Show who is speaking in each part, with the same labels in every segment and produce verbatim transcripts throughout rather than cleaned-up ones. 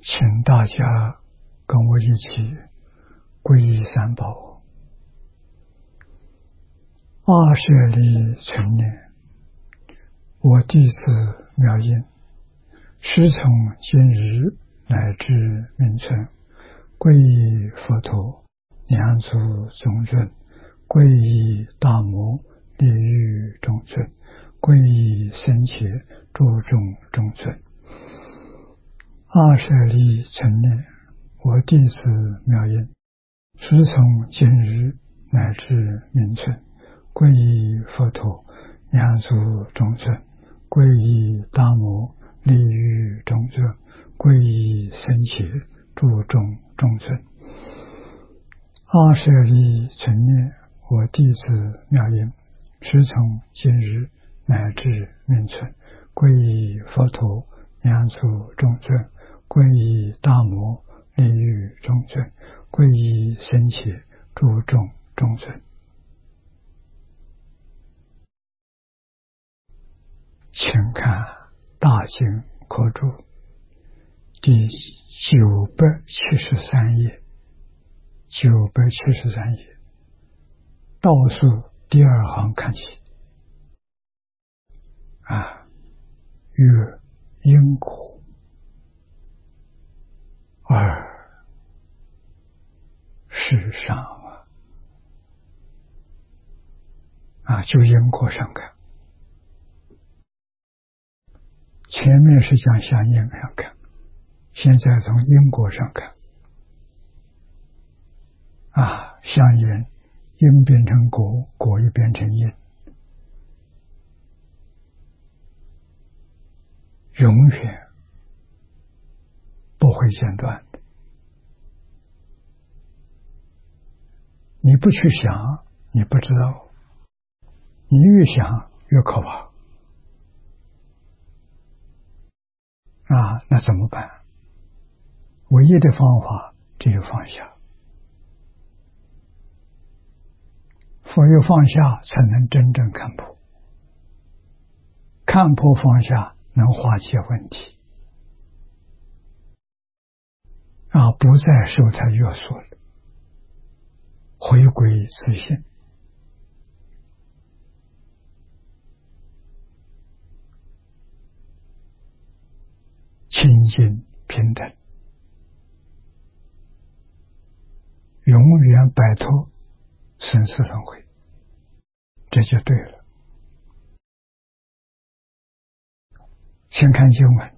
Speaker 1: 请大家跟我一起皈依三宝。二舍利存念，我弟子妙音，师从今日乃至明存，皈依佛陀、两祖宗尊，皈依大摩利欲中尊，皈依僧伽诸众中尊。二舍利存念，我弟子妙音，师从今日乃至明存，皈依佛陀、两祖中尊，皈依大摩利欲中尊，皈依僧伽诸众中尊。二舍利存念，我弟子妙音，师从今日乃至明存，皈依佛陀、两祖中尊，皈依大摩利欲中尊，皈依僧伽诸众中尊。请看大经科注第九百七十三页，九百七十三页倒数第二行看起啊，曰因果二世上啊，啊就因果上看。前面是讲相应上看，现在从因果上看啊，相应，因变成果，果又变成因，永远不会间断的。你不去想，你不知道，你越想越可怕啊，那怎么办？唯一的方法只有放下，唯有放下才能真正看破，看破放下能化解问题啊，不再受它约束了，回归自性。清净平等，永远摆脱生死轮回，这就对了。先看经文，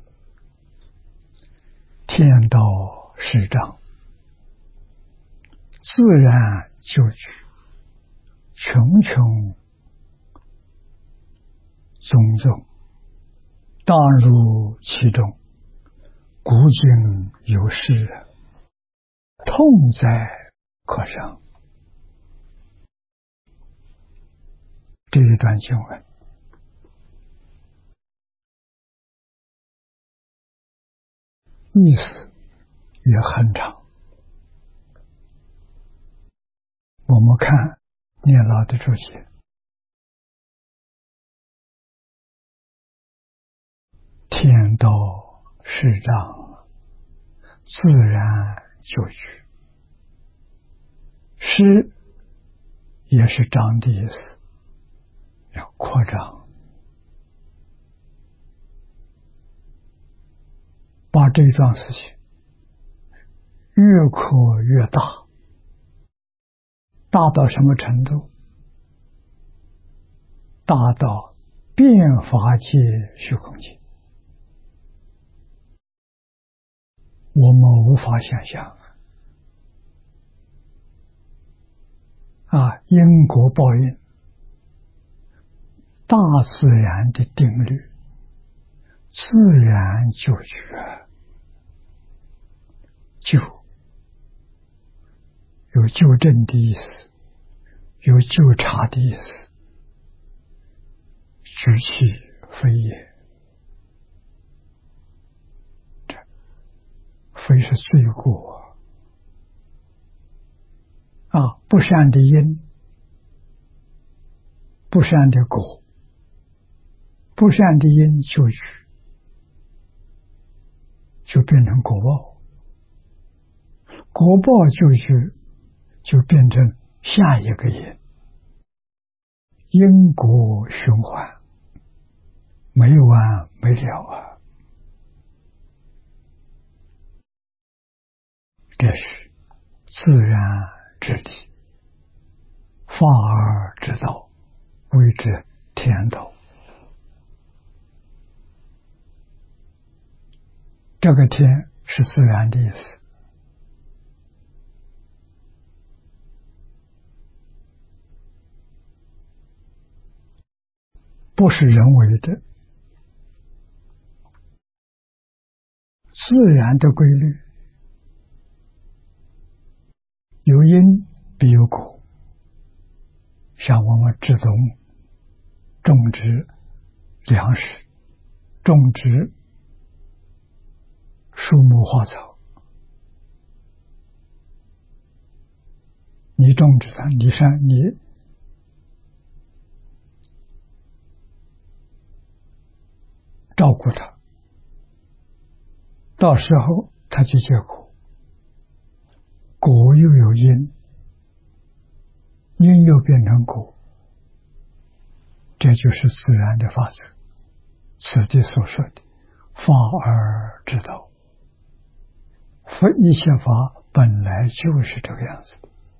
Speaker 1: 天道实障，自然就举，穷穷种种，当入其中，古今有事，痛在可伤。这一段经文意思也很长，我们看念老的注解，天道实障，自然就举。实也是张的意思，要扩张，把这桩事情越扩越大，大到什么程度？大到遍法界虚空界，我们无法想象啊！因果报应，大自然的定律，自然就觉，就有纠正的意思，有纠察的意思，举起非也，这非是罪过啊！不善的因，不善的果，不善的因就举，就变成果报。 果报就去就变成下一个因，因果循环，没完没了啊！这是自然之理，法而之道，谓之天道。这个天是自然的意思，不是人为的，自然的规律，有因必有果。像我们植种、种植粮食、种植树木花草，你种植它，你善你照顾它，到时候它就结果，果又有因，因又变成果，这就是自然的法则。此地所说的法而之道，佛一切法本来就是这个样子，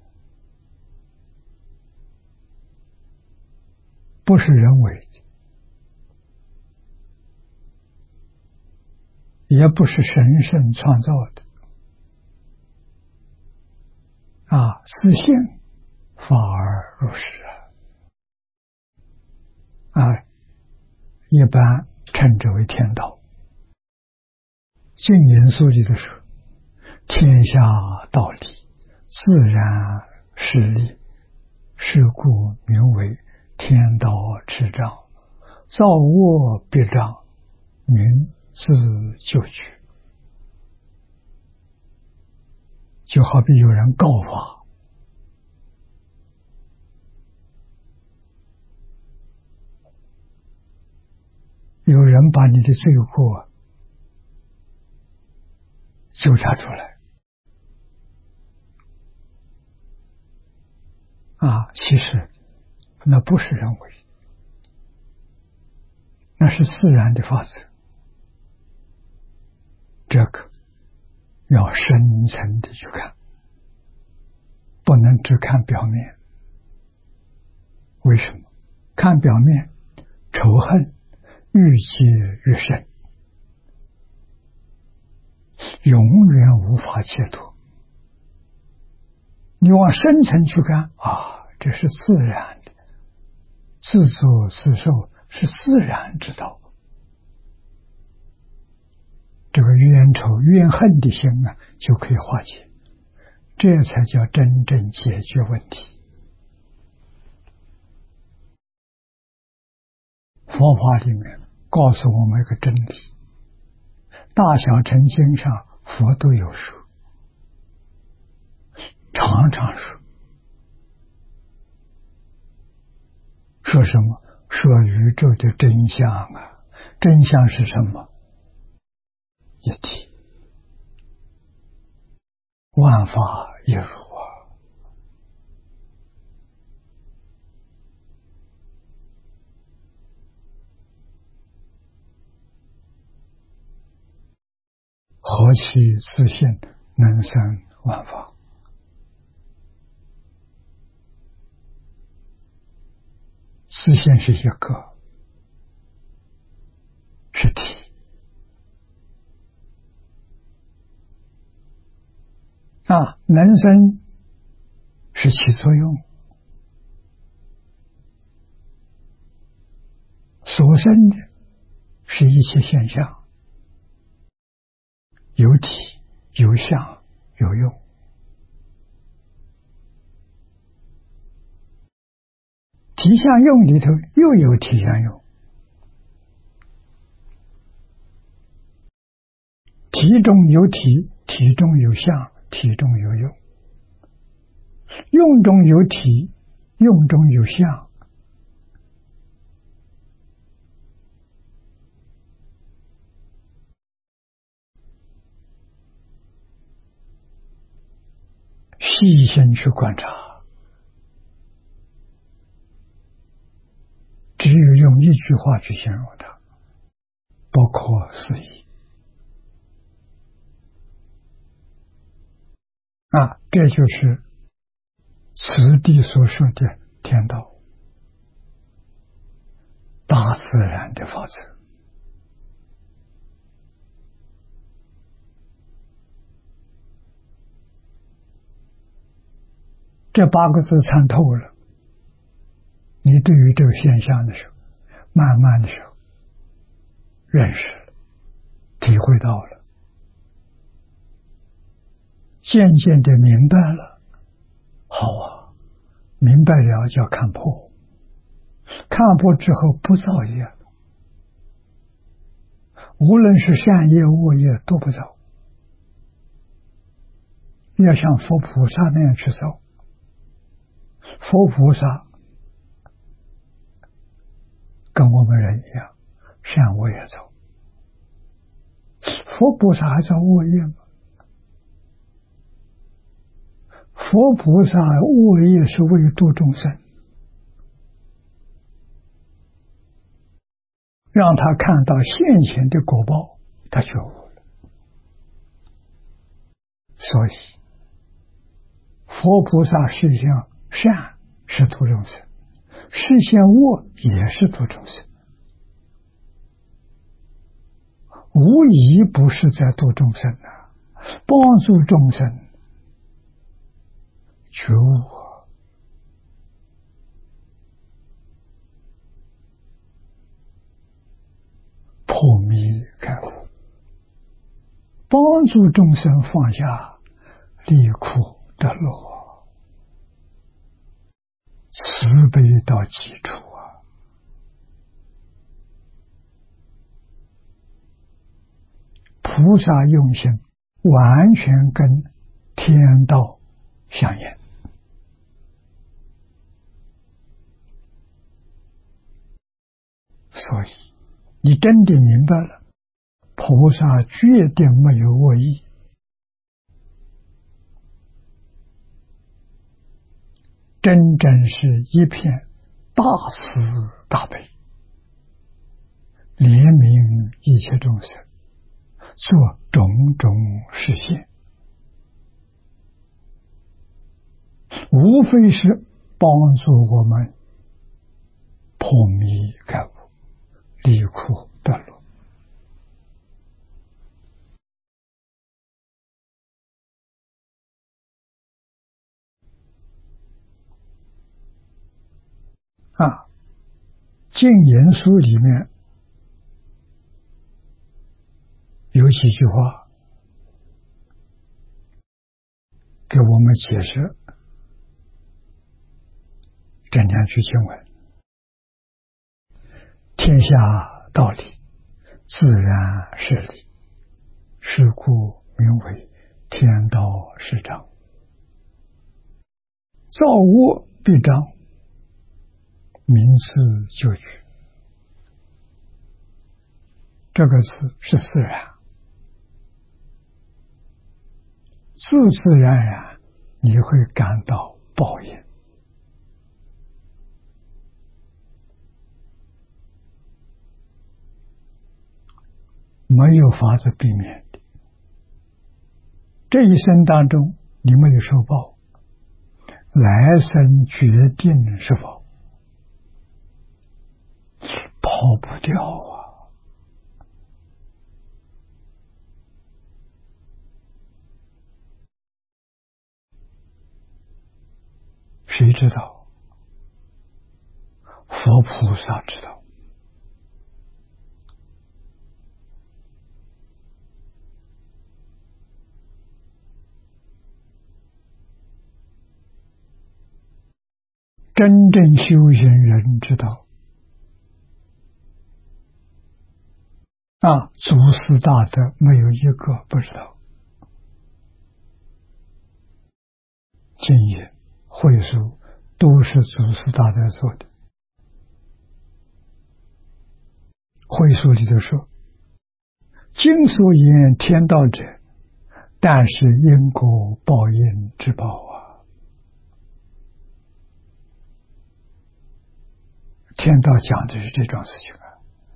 Speaker 1: 不是人为的，也不是神圣创造的啊，自性法而如是啊，啊，一般称之为天道。净言书里的说，天下道理，自然实力，是故名为天道持障，造恶必障，名自救取。就好比有人告发，有人把你的罪过纠察出来啊，其实那不是人为，那是自然的法则。这个要深层的去看，不能只看表面。为什么？看表面，仇恨愈结愈深，永远无法解脱。你往深层去看啊，这是自然的，自作自受是自然之道。这个冤仇怨恨的心啊，就可以化解，这才叫真正解决问题。佛法里面告诉我们一个真理，大小乘经上佛都有说，常常说，说什么？说宇宙的真相啊！真相是什么？一体，万法一如啊！何其自性，能生万法。自性是一个，是体啊，能生是起作用，所生的是一切现象，有体有相有用。体相用里头又有体相用，体中有体，体中有相，体中有用，用中有体，用中有相。 细心去观察，只有用一句话去形容它，不可思议啊！这就是此地所说的天道，大自然的法则。这八个字参透了，你对于这个现象的时候，慢慢的时候认识了，体会到了，渐渐的明白了。好啊，明白了就要看破，看破之后不造业，无论是善业恶业都不造，要像佛菩萨那样去造。佛菩萨跟我们人一样，善恶也造。佛菩萨还造恶业吗？佛菩萨恶业是为度众生，让他看到现前的果报，他觉悟了。所以佛菩萨实行善是度众生，实行恶也是度众生，无疑不是在度众生啊，帮助众生觉悟，破迷开悟，帮助众生放下离苦得乐，慈悲到极处啊！菩萨用心完全跟天道相应，所以你真的明白了，菩萨决定没有恶意，真正是一片大慈大悲，怜悯一切众生，做种种实现，无非是帮助我们破迷开悟，离苦得乐。啊，净言书里面有几句话给我们解释这两句经文：天下道理，自然是理，是故名为天道是章。造恶必彰，名自就举。这个字是自然，自自然然你会感到报应。没有法子避免的，这一生当中你没有受报，来生决定是否跑不掉啊！谁知道？佛菩萨知道。真正修行人知道啊，祖师大德没有一个不知道。经言会书都是祖师大德做的。会书里头说，经所言天道者，但是因果报应之报啊。 天道讲的是这种事情啊。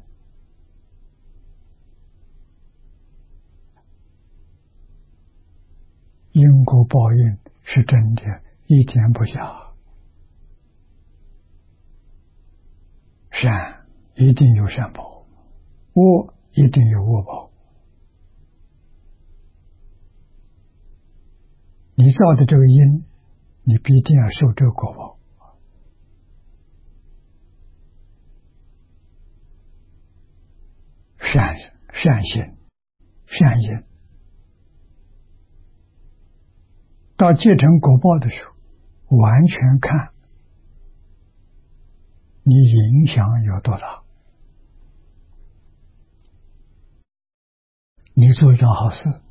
Speaker 1: 因果报应是真的，一点不假。善一定有善报，恶一定有恶报。你造的这个因，你必定要受这个果报。善善行善因，到结成果报的时候，完全看你影响有多大。你做一桩好事，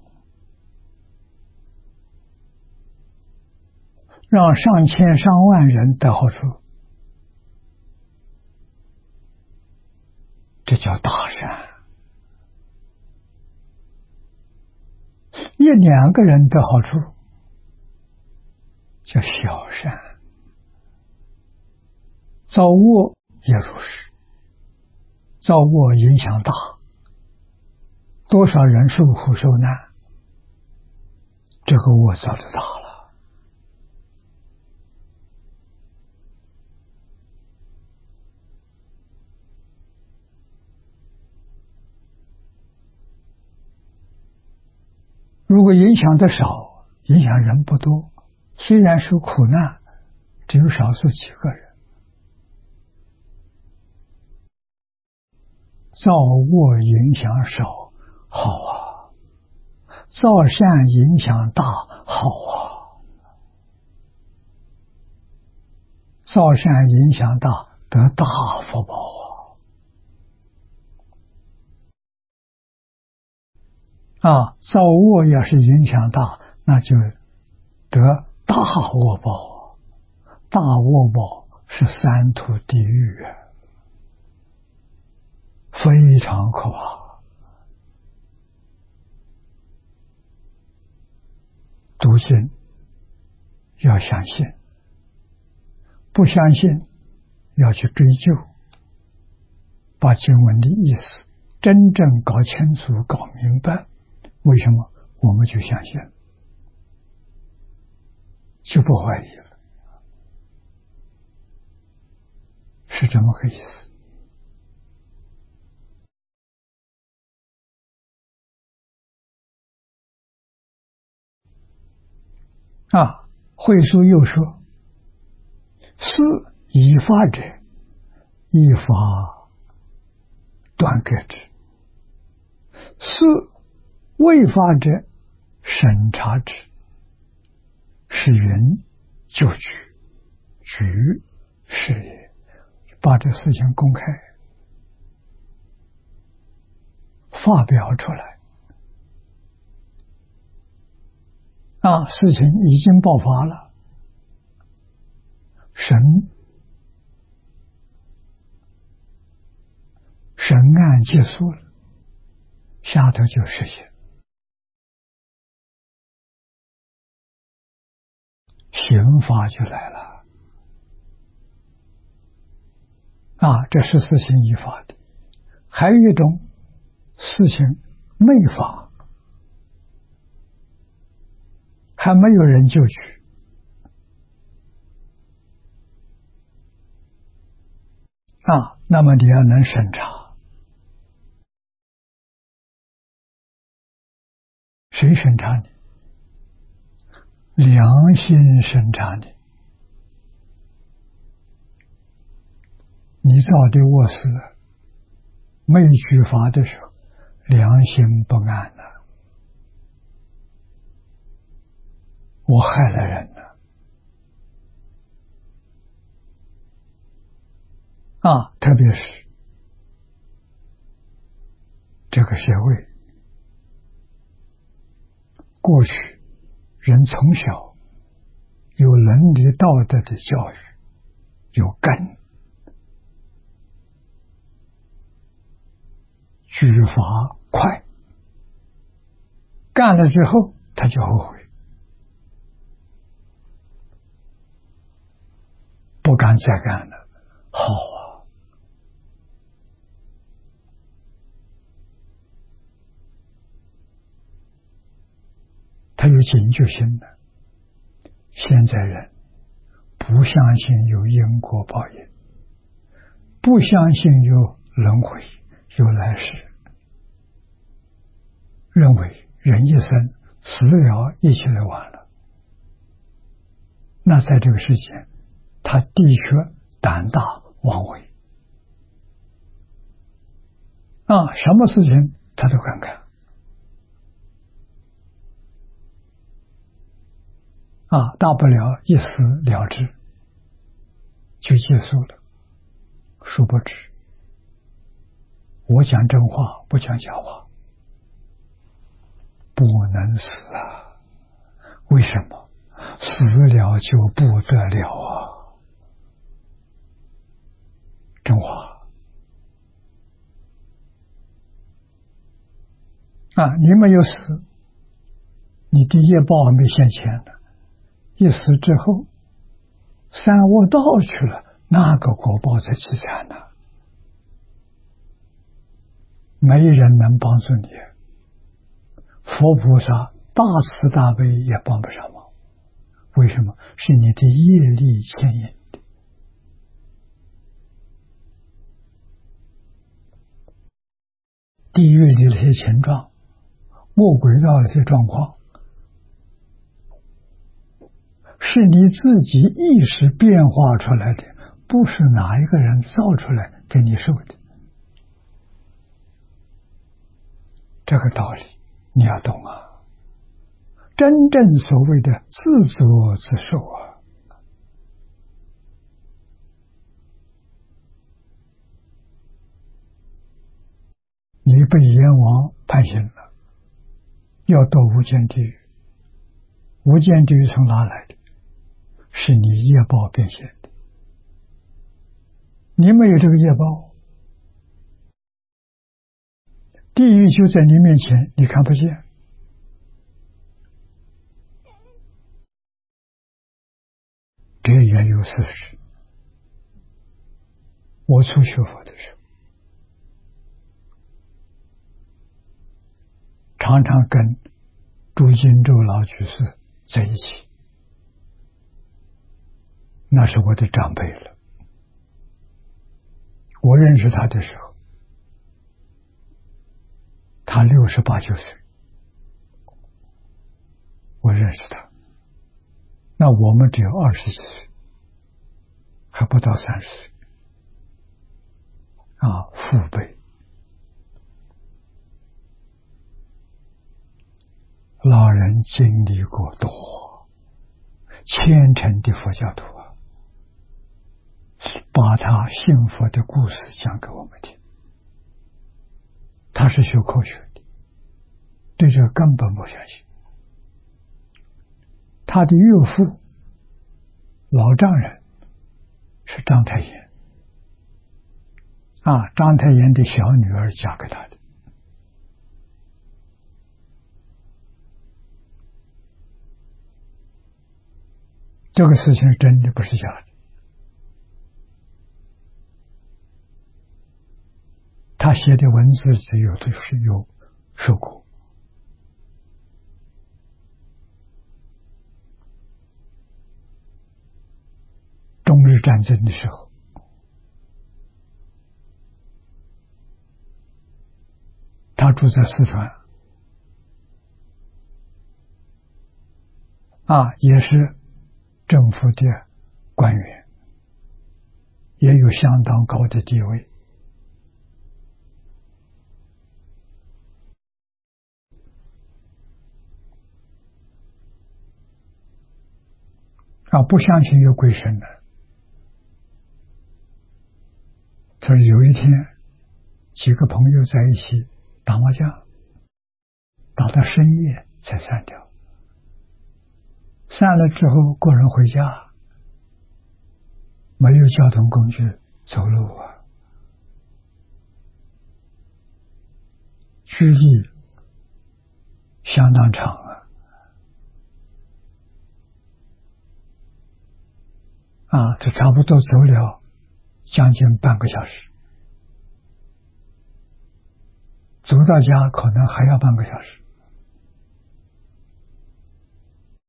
Speaker 1: 让上千上万人得好处，这叫大善。一两个人得好处，叫小善。造恶也如是，造恶影响大，多少人受苦受难，这个恶造的大了。如果影响的少，影响人不多，虽然受苦难，只有少数几个人。造恶影响少，好啊；造善影响大，好啊。造善影响大，得大福报啊！啊，造恶要是影响大，那就得大恶报。大恶报是三途地狱啊，非常可怕。读经要相信，不相信要去追究，把经文的意思真正搞清楚、搞明白。为什么我们就相信，就不怀疑了？是这么个意思。啊，慧疏又说：“是以法者，依法断割之；是未发者，审查之。是云就举，举是也。”把这事情公开发表出来。啊，事情已经爆发了，审审案结束了，下头就实现，刑罚就来了。啊，这是事情依法的。还有一种事情没法，还没有人就举，啊，那么你要能审查，谁审查你？良心审查你。你造的恶事没举法的时候，良心不安了，我害了人了。啊，特别是这个社会，过去人从小有伦理道德的教育，有根，举法快，干了之后他就后悔，不敢再干了。好啊， 他有警觉心的。现在人不相信有因果报应，不相信有轮回、有来世，认为人一生死了一起来完了。那在这个世间，他的确胆大妄为啊，什么事情他都敢干啊，大不了一死了之就结束了。殊不知，我讲真话不讲假话，不能死啊！为什么？死了就不得了啊！真话啊！你没有死，你的业报还没现前呢。一死之后，三恶道去了，那个果报才凄惨呢。没人能帮助你，佛菩萨大慈大悲也帮不上忙。为什么？是你的业力牵引的。地狱里的那些情状，魔鬼道的那些状况，是你自己意识变化出来的，不是哪一个人造出来给你受的。这个道理你要懂啊！真正所谓的自作自受啊！你被阎王判刑了，要到无间地狱。无间地狱从哪来的？是你业报变现的。你没有这个业报，地狱就在你面前，你看不见。这也有事实。我初学佛的时候，常常跟朱金洲老居士在一起，那是我的长辈了。我认识他的时候，他六十八九岁，我认识他，那我们只有二十几岁，还不到三十岁啊，父辈。老人经历过多，虔诚的佛教徒啊，把他信佛的故事讲给我们听。他是学科学的，对这个根本不相信。他的岳父老丈人是章太炎啊，章太炎的小女儿嫁给他的。这个事情是真的，不是假的。他写的文字里有的是有受过。中日战争的时候，他住在四川啊，也是政府的官员，也有相当高的地位。啊，不相信有鬼神的。他说有一天，几个朋友在一起打麻将，打到深夜才散掉。散了之后，个人回家，没有交通工具，走路啊，距离相当长啊，啊，这差不多走了将近半个小时，走到家可能还要半个小时。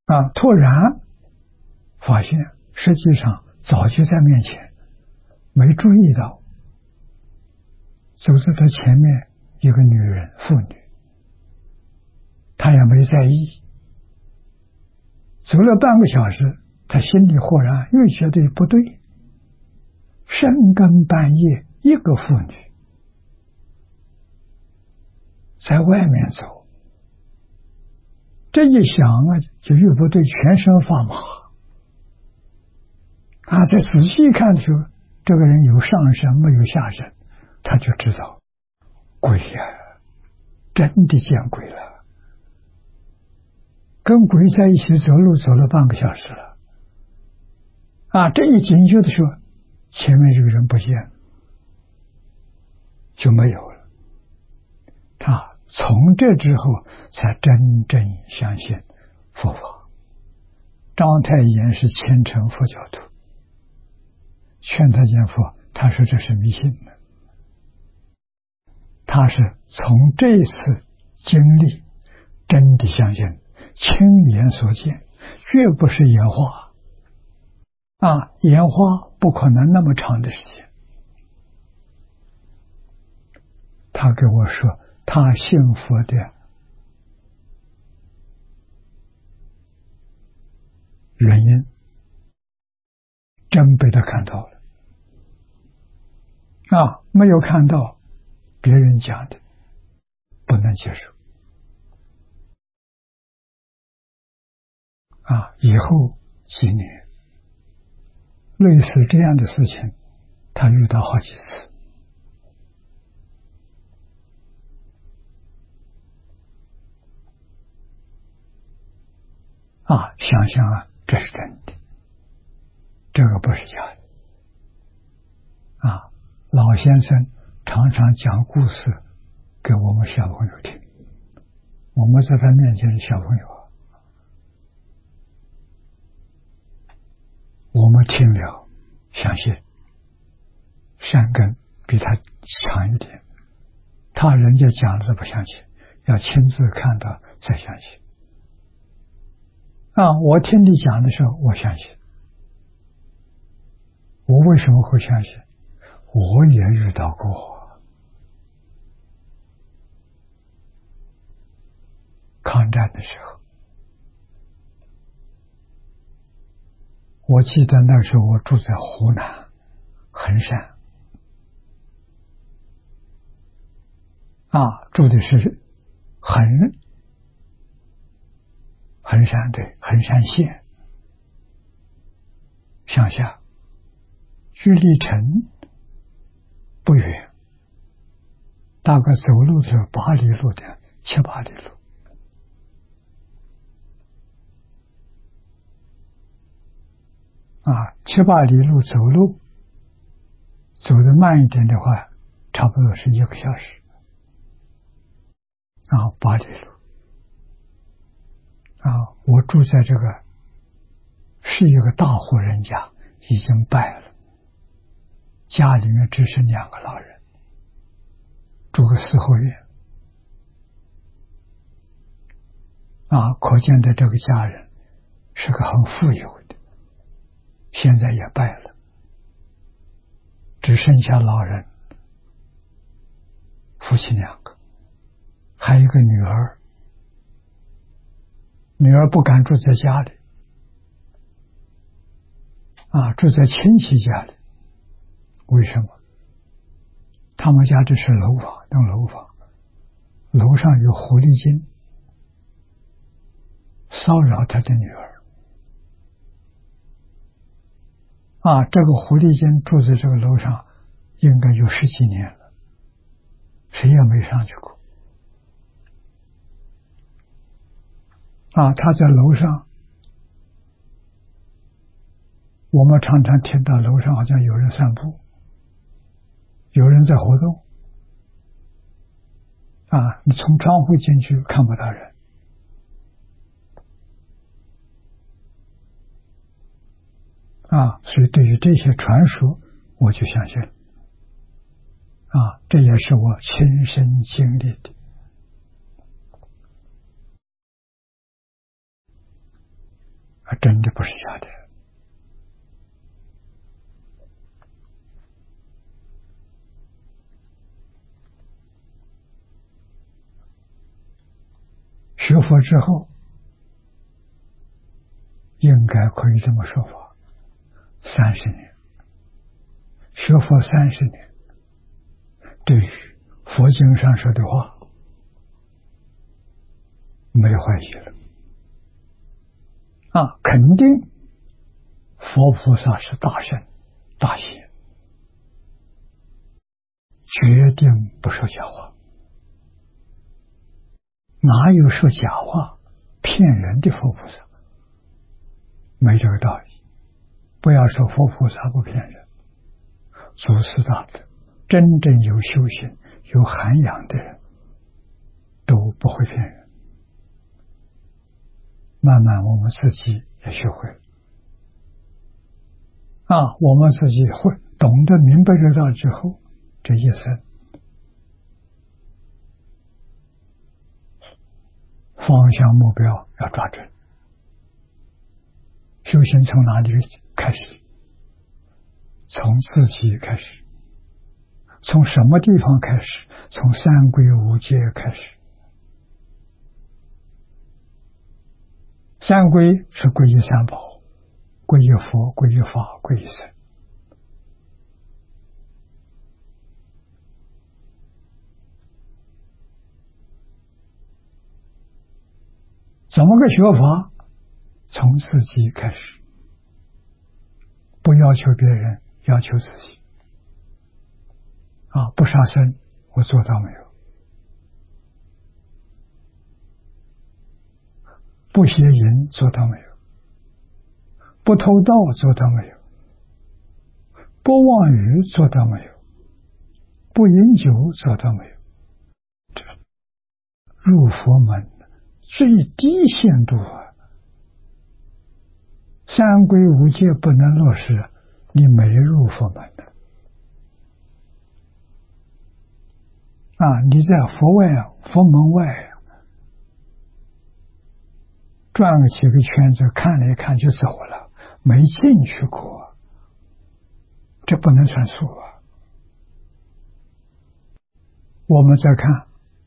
Speaker 1: 啊，突然发现实际上早就在面前，没注意到，走在他前面一个女人妇女，他也没在意。走了半个小时，他心里豁然，又觉得不对，深更半夜一个妇女在外面走，这一想啊，就又不对，全身发麻啊！再仔细看的时候，这个人有上身没有下身，他就知道鬼呀、啊，真的见鬼了。跟鬼在一起走路走了半个小时了啊！这一警觉的时候，前面这个人不见了，就没有了。他从这之后才真正相信佛法。章太炎是虔诚佛教徒，劝他见佛，他说这是迷信的。他是从这次经历真的相信，亲眼所见，绝不是演化啊！演化不可能那么长的时间。他给我说，他信佛的原因，真被他看到了啊！没有看到，别人讲的不能接受啊！以后几年，类似这样的事情，他遇到好几次啊！想想啊，这是真的，这个不是假的啊！老先生常常讲故事给我们小朋友听，我们在他面前的小朋友啊，我们听了相信，善根比他强一点，他人家讲的不相信，要亲自看到才相信啊！我听你讲的时候，我相信。我为什么会相信？我也遇到过抗战的时候，我记得那时候我住在湖南衡山啊，住的是衡衡山对衡山县乡下，距离城不远，大概走路是八里路的，七八里路啊，七八里路走路，走得慢一点的话，差不多是一个小时啊，八里路啊，我住在这个是一个大户人家，已经败了，家里面只剩两个老人，住个四合院啊，可见的这个家人是个很富有的，现在也败了，只剩下老人夫妻两个，还有一个女儿，女儿不敢住在家里啊，住在亲戚家里。为什么？他们家这是楼房，栋楼房，楼上有狐狸精骚扰他的女儿啊，这个狐狸精住在这个楼上应该有十几年了，谁也没上去过啊。他在楼上，我们常常听到楼上好像有人散步，有人在活动啊，你从窗户进去看不到人啊，所以对于这些传说我就相信了啊，这也是我亲身经历的。 啊，真的不是假的。学佛之后，应该可以这么说法：三十年，学佛三十年，对于佛经上说的话，没怀疑了。啊，肯定佛菩萨是大圣大贤，决定不说假话。哪有说假话骗人的佛菩萨？没这个道理。不要说佛菩萨不骗人，祖师大德真正有修行有涵养的人都不会骗人。慢慢我们自己也学会了啊，我们自己会懂得明白这道理之后，这一生方向目标要抓准。修行从哪里开始？从自己开始。从什么地方开始？从三归五戒开始。三归是皈依三宝，皈依佛，皈依法，皈依僧。怎么个学法？从自己开始，不要求别人，要求自己。啊，不杀生，我做到没有？不邪淫，做到没有？不偷盗，做到没有？不妄语，做到没有？不饮酒，做到没有？这入佛门最低限度啊！三归五戒不能落实，你没入佛门的啊！你在佛外佛门外转了几个圈子，看了一看就走了，没进去过，这不能算数啊！我们再看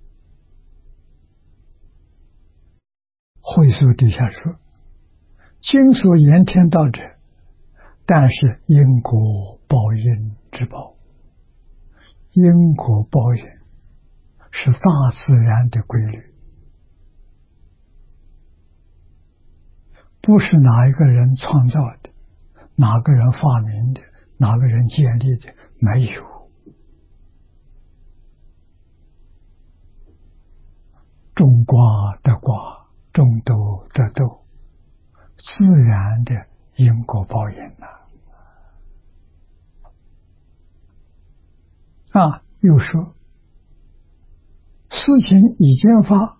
Speaker 1: 会疏底下说，经所言天道者，但是因果报应之报。因果报应是大自然的规律，不是哪一个人创造的，哪个人发明的，哪个人建立的，没有。种瓜得瓜，种豆得豆，自然的因果报应呐、啊。啊，又说事情已经发，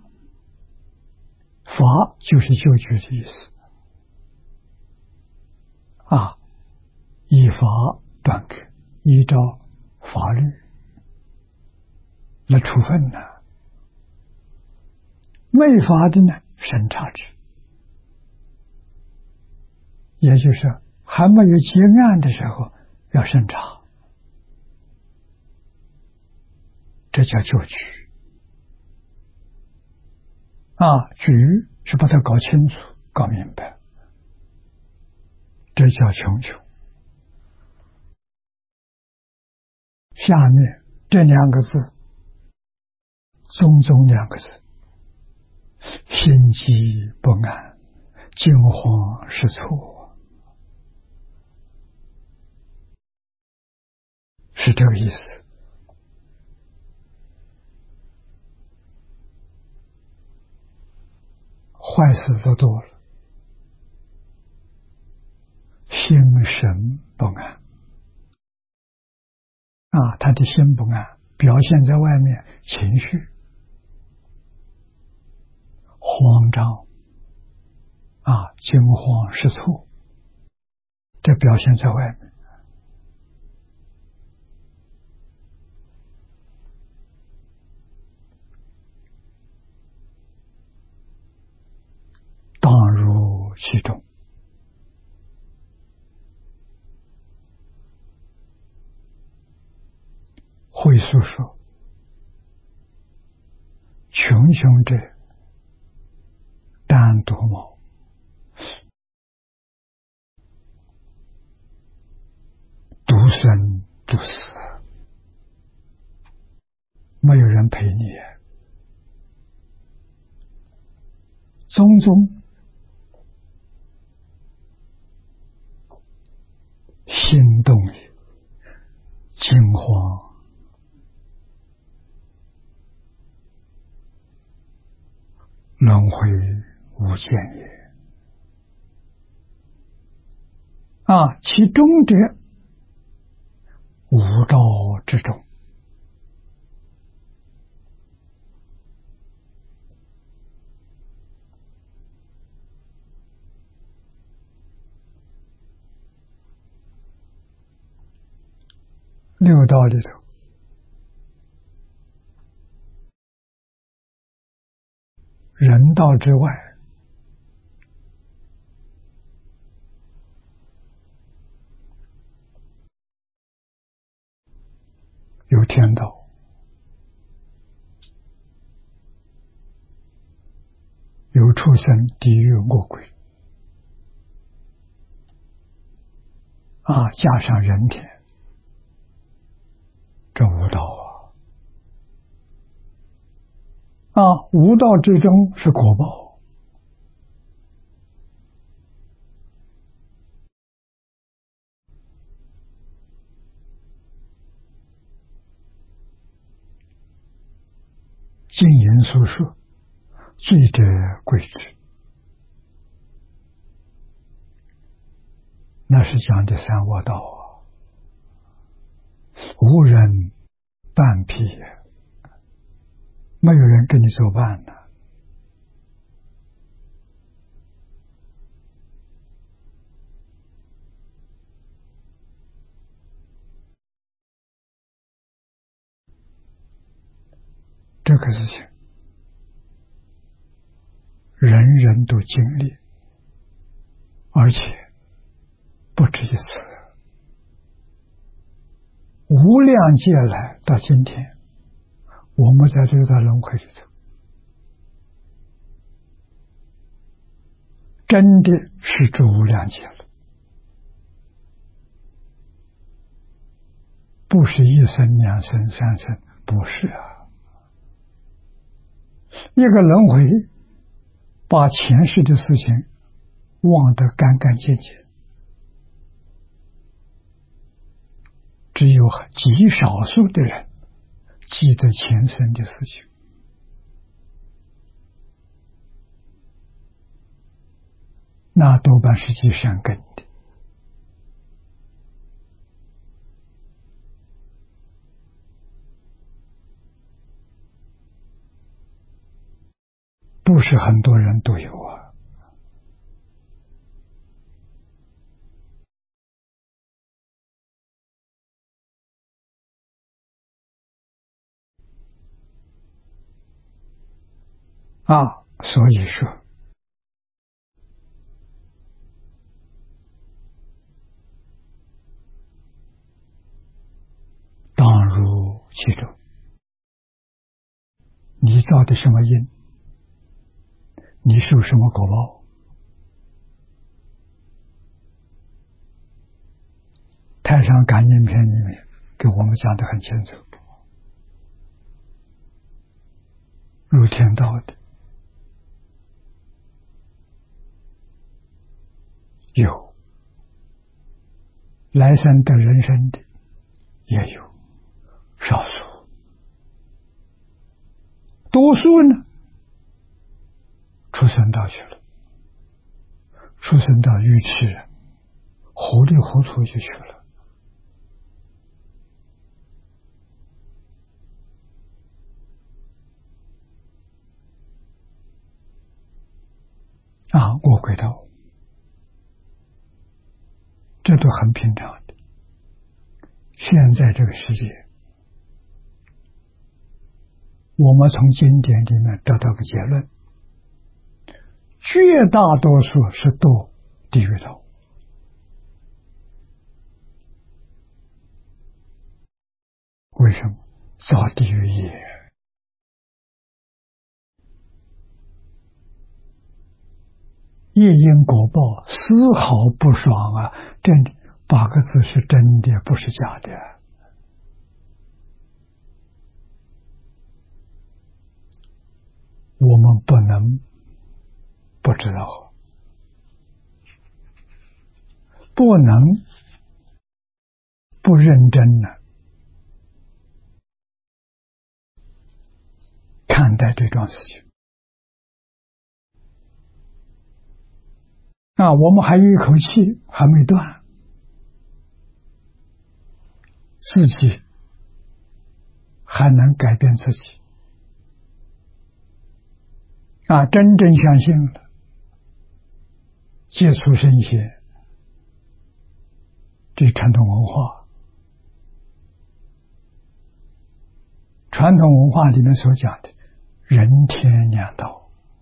Speaker 1: 法就是救举的意思啊，依法断根，依照法律来处分呢、啊。未发的呢，审查之，也就是还没有结案的时候要审查，这叫救举啊。举是把它搞清楚搞明白，这叫穷穷。下面这两个字，宗宗两个字，心悸不安，惊慌失措，是这个意思。坏事做多了，心神不安啊，他的心不安，表现在外面，情绪慌张啊，惊慌失措，这表现在外面。当如其中， 所说，穷凶者单独谋，独生独死，没有人陪你。宗宗心动也，惊慌，轮回无间也。啊，其中者无道之中，六道里头，人道之外，有天道，有畜生、地狱、恶鬼，啊，加上人天，这无道啊！啊，无道之中是果报，经言所说，罪者贵之，那是讲的三恶道啊，无人伴辟，没有人跟你作伴呢。这个事情，人人都经历，而且不止一次。无量劫来到今天，我们在这个轮回里头，真的是住无量劫了，不是一生、两生、三生，不是啊。一个轮回，把前世的事情忘得干干净净，只有极少数的人记得前生的事情。那多半是积善根的。不是很多人都有啊。啊，所以说，当如其中，你造的什么因，你受什么果报。太上感应篇里面给我们讲得很清楚，入天道的有，来生得人生的也有，少数，多数呢出生道去了，出生到愚痴人，糊里糊涂就去了。啊，恶鬼道，这都很平常的。现在这个世界，我们从经典里面得到个结论，绝大多数是堕地狱道。为什么？ 造地狱业。业因果报丝毫不爽啊！这八个字是真的，不是假的。我们不能不知道，不能不认真的看待这桩事情。啊，我们还有一口气还没断，自己还能改变自己。啊，真正相信了，接触圣贤，这传统文化，传统文化里面所讲的人天两道。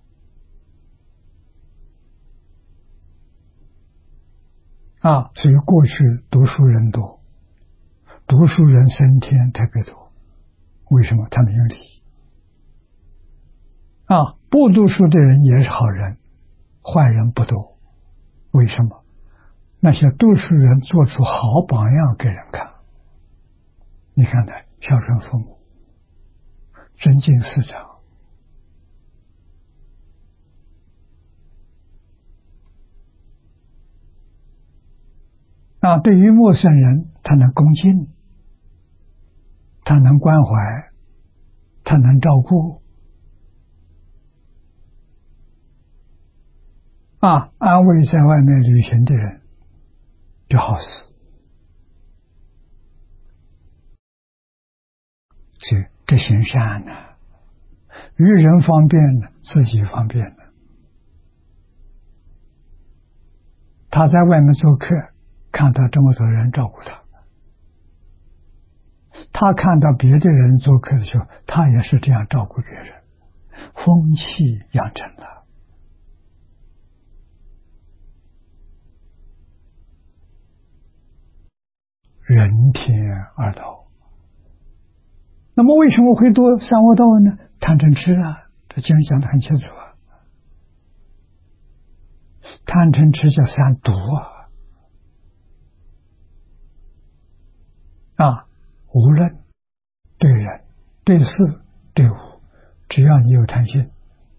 Speaker 1: 啊，所以过去读书人多，读书人升天特别多。为什么？他们有理。啊，不读书的人也是好人，坏人不多。为什么？那些读书人做出好榜样给人看。你看看，孝顺父母，尊敬师长。啊，对于陌生人，他能恭敬，他能关怀，他能照顾。啊，安慰在外面旅行的人就好死。所以这行善呢，于人方便呢，自己方便呢。他在外面做客，看到这么多人照顾他，他看到别的人做客的时候，他也是这样照顾别人，风气养成了。人天二道。那么为什么会多三恶道呢？贪嗔痴啊，这经讲得很清楚啊。贪嗔痴叫三毒啊。啊，无论对人、对事、对物，只要你有贪心，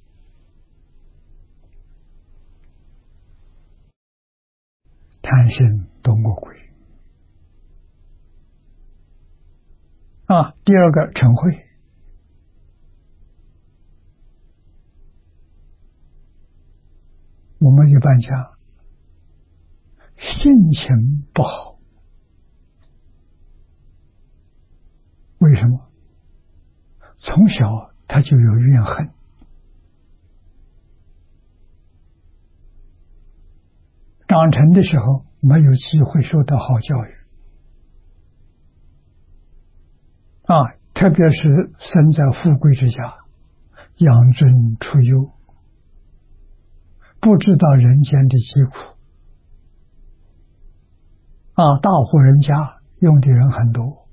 Speaker 1: 贪心多魔鬼。啊，第二个嗔恚，我们一般讲性情不好，为什么？从小他就有怨恨，长成的时候没有机会受到好教育。啊，特别是生在富贵之家，养尊处优，不知道人间的疾苦。啊，大户人家用的人很多，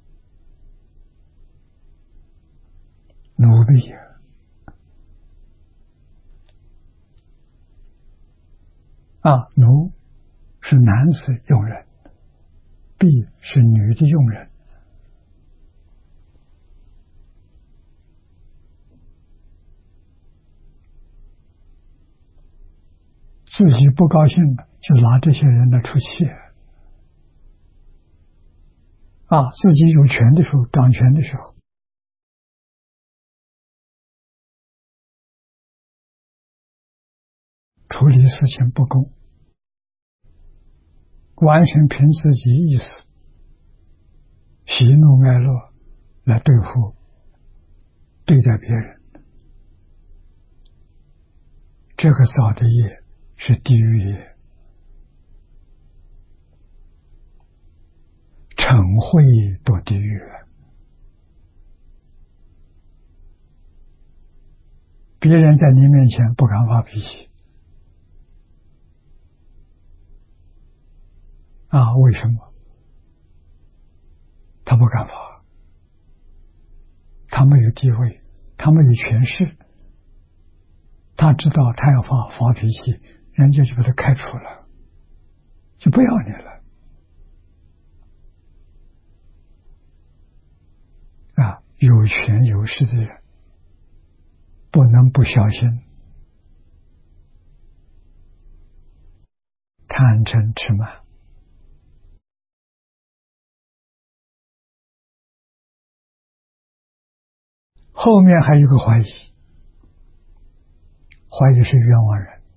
Speaker 1: 奴婢啊，奴是男子用人，婢是女的用人。自己不高兴了，就拿这些人来出气。啊，自己有权的时候，掌权的时候，处理事情不公，完全凭自己意思，喜怒哀乐来对付、对待别人，这个造的业是地狱业。嗔恚堕地狱，别人在你面前不敢发脾气啊？为什么？他不敢发， 他没有地位，他没有权势，他知道他要发发脾气，人家就把他开除了，就不要你了。啊，有权有势的人不能不小心贪嗔痴慢。后面还有一个怀疑，怀疑是冤枉人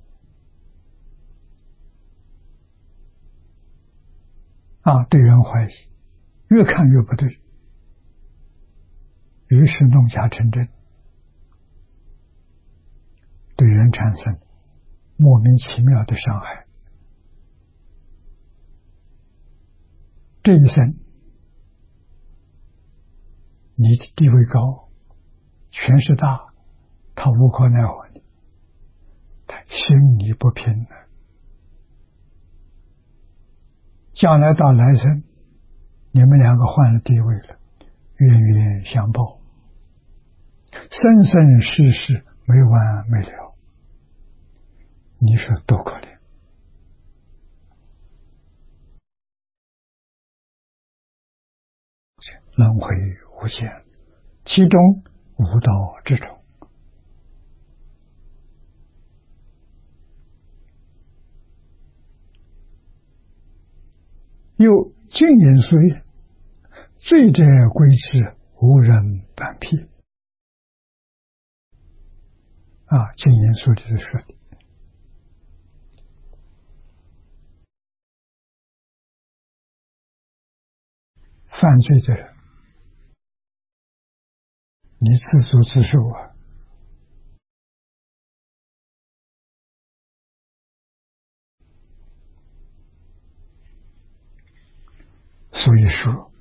Speaker 1: 啊，对人怀疑，越看越不对，于是弄假成真，对人产生莫名其妙的伤害。这一生你的地位高，权势大，他无可奈何你，他心里不平了。将来到来生，你们两个换了地位了，冤冤相报，生生世世没完没了，你说多可怜。轮回无限，其中无道之中。又净言说曰：罪者归之，无人反辟。啊，净言书里头说的，犯罪的人，你自作自受啊。所以说，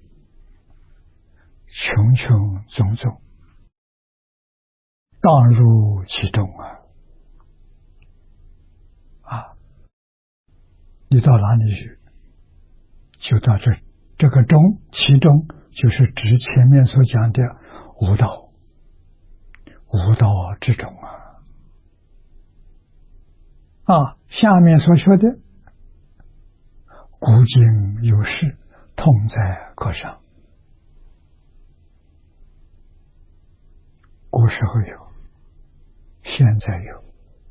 Speaker 1: 穷穷种种，当入其中啊！啊，你到哪里去，就到这。这个中，其中就是指前面所讲的无道，无道之中啊！啊，下面所说的古今有事，痛在课上。古时候有，现在有。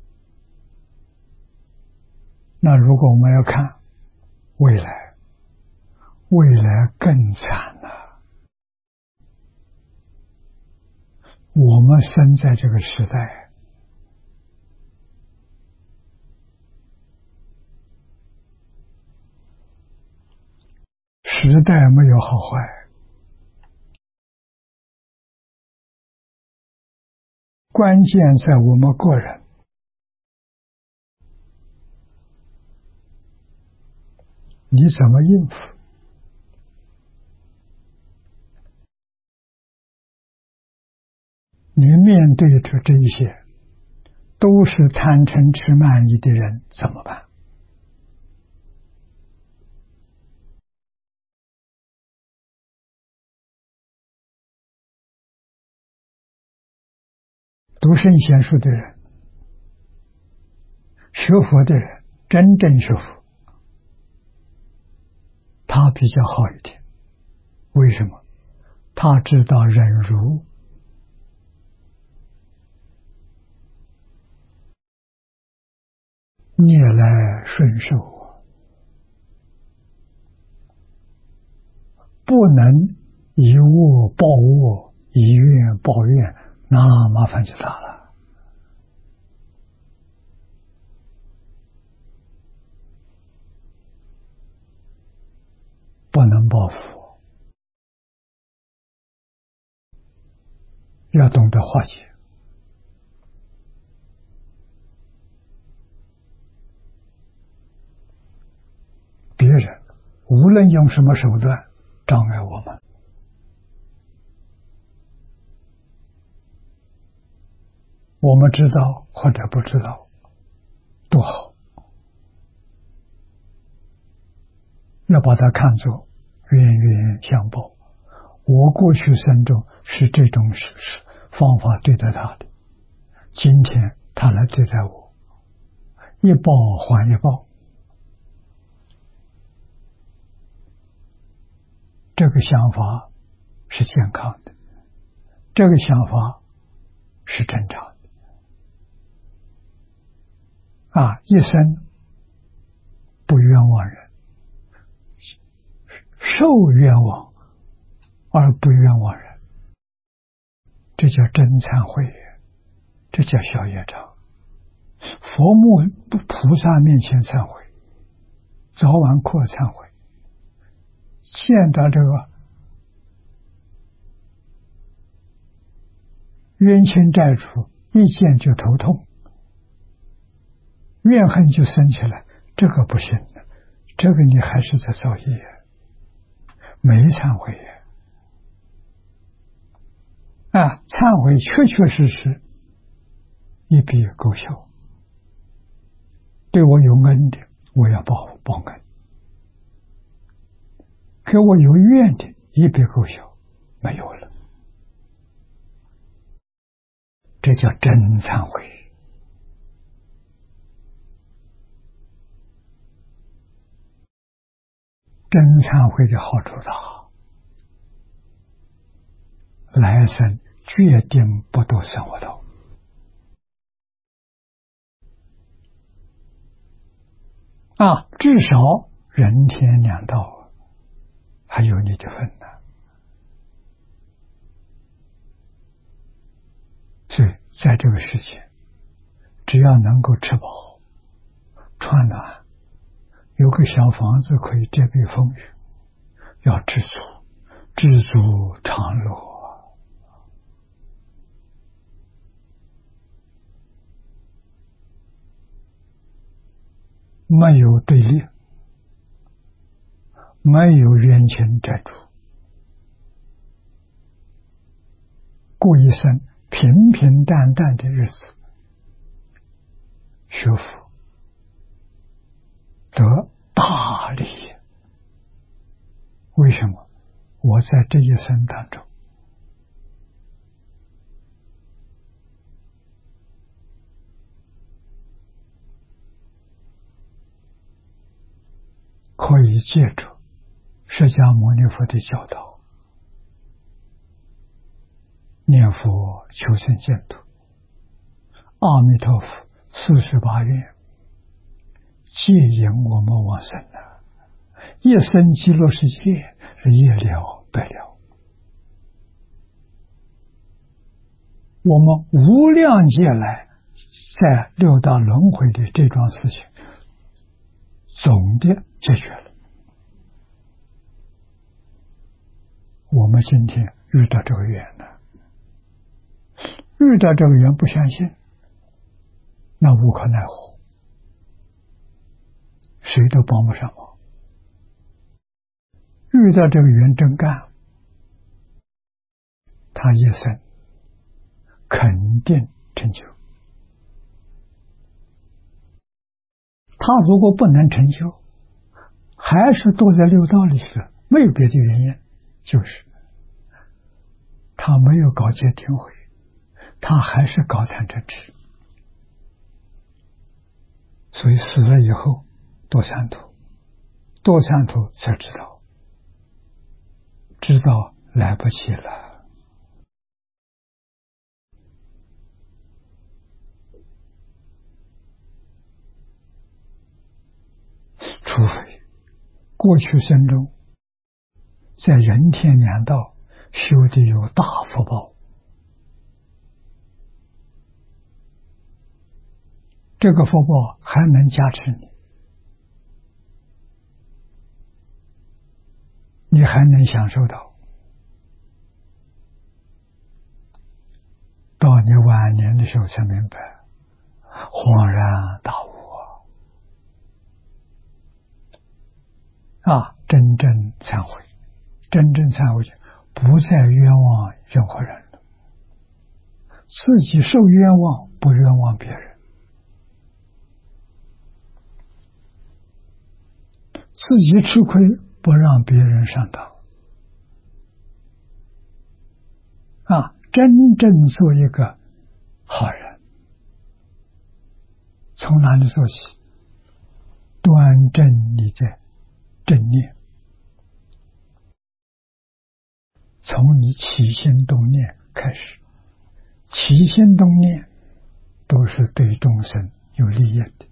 Speaker 1: 那如果我们要看未来，未来更惨了。我们生在这个时代，时代没有好坏，关键在我们个人。你怎么应付？你面对着这一些都是贪嗔痴慢疑的人怎么办？读圣贤书的人，学佛的人，真正学佛，他比较好一点。为什么？他知道忍辱，逆来顺受，不能以恶报恶，以怨报怨，那麻烦就大了。不能报复，要懂得化解。别人无论用什么手段障碍我们，我们知道或者不知道都好，要把它看作冤冤相报， 我过去生中是这种事事方法对待他的，今天他来对待我，一报还一报，这个想法是健康的，这个想法是正常的啊！一生不冤枉人，受冤枉而不冤枉人，这叫真忏悔，这叫小业障。佛目菩萨面前忏悔，早晚课忏悔，见到这个冤亲债主，一见就头痛，怨恨就生起来，这个不行的，这个你还是在造业，没忏悔呀！啊，忏悔确确实实一笔勾销，对我有恩的，我要报报恩；给我有怨的，一笔勾销，没有了。这叫真忏悔。真忏悔的好处大，来生决定不堕生活道。啊，至少人天两道还有你的份呢。所以在这个世界，只要能够吃饱穿暖，有个小房子可以遮蔽风雨，要知足，知足常乐。没有对立，没有冤亲债主，过一生平平淡淡的日子，学佛得大利益。为什么？我在这一生当中可以借助释迦牟尼佛的教导，念佛求生净土，阿弥陀佛四十八愿接引我们往生了，一生极乐世界是一了百了。我们无量劫来在六道轮回的这桩事情总的解决了。我们今天遇到这个缘了，遇到这个缘不相信，那无可奈何，谁都帮不上忙。遇到这个缘真干，他一生肯定成就。他如果不能成就，还是躲在六道里去了，没有别的原因，就是他没有搞戒定慧，他还是搞贪嗔痴，所以死了以后堕三途，堕三途才知道，知道来不及了。除非过去生中在人天两道修的有大福报，这个福报还能加持你，你还能享受到，到你晚年的时候才明白，恍然大悟啊！啊，真正忏悔，真正忏悔不再冤枉任何人了，自己受冤枉不冤枉别人，自己吃亏不让别人上当， 啊，真正做一个好人，从哪里做起？端正你的正念，从你起心动念开始，起心动念都是对众生有利益的，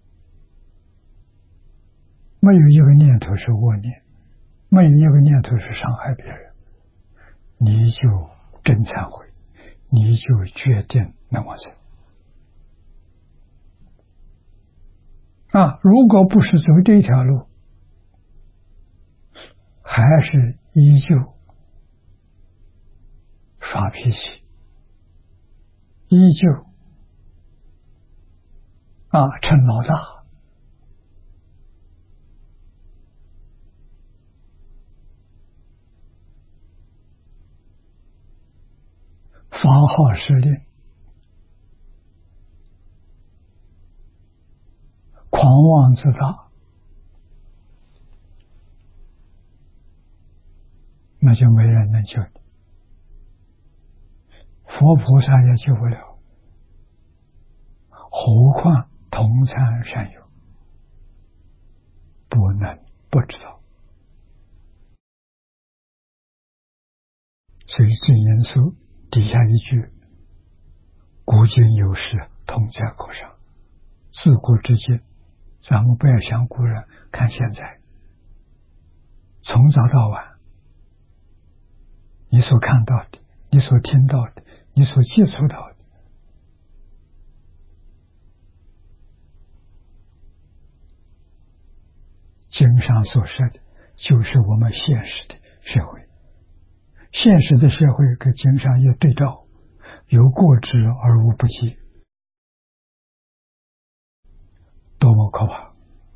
Speaker 1: 没有一个念头是恶念，没有一个念头是伤害别人，你就真忏悔，你就决定能往生啊！如果不是走这条路，还是依旧耍脾气，依旧啊趁老大，发号施令，狂妄自大，那就没人能救你，佛菩萨也救不了，何况同参善友，不能不知道。所以正言书底下一句，古今有时同在口上，自古至今，咱们不要想古人，看现在，从早到晚，你所看到的，你所听到的，你所接触到的，经上所说的，就是我们现实的社会。现实的社会跟经上有对照，有过之而无不及，多么可怕！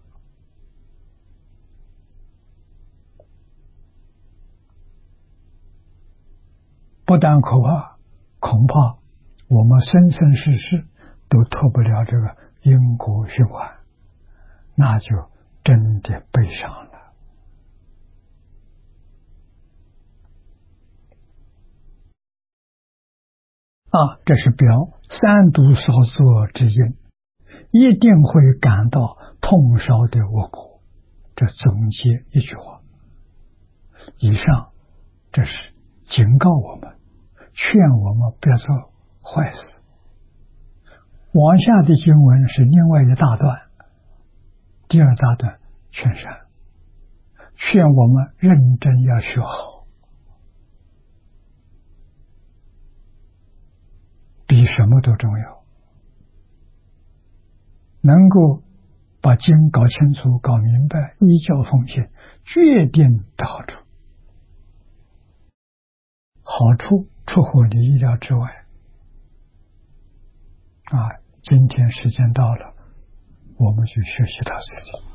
Speaker 1: 不但可怕，恐怕我们生生世世都脱不了这个因果循环，那就真的悲伤了。啊，这是表三毒少作之因，一定会感到痛烧的恶果。这总结一句话，以上这是警告我们，劝我们不要做坏事。往下的经文是另外一大段，第二大段劝善，劝我们认真要学好，比什么都重要。能够把经搞清楚、搞明白，依教奉行，决定的好处，好处出乎你意料之外。啊，今天时间到了，我们就学习到这里。